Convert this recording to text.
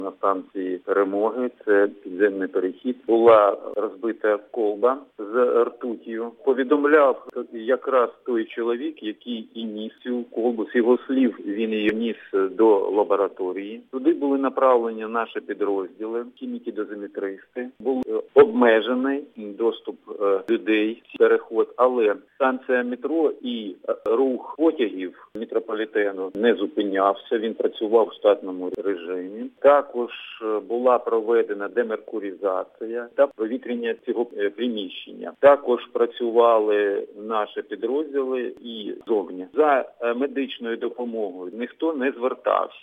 на станції Перемоги, це підземний перехід, була розбита колба з ртуттю. Повідомляв якраз той чоловік, який і ніс цю колбу. З його слів, він її ніс до лабораторії. Туди були направлені наші підрозділи, хіміки-дозиметристи. Був обмежений доступ людей, переход, але станція метро і рух потягів метрополітену не зупинявся, він працював в штатному режимі. Також була проведена демеркуризація та провітряння цього приміщення. Також працювали наші підрозділи і зовні. За медичною допомогою ніхто не звертався.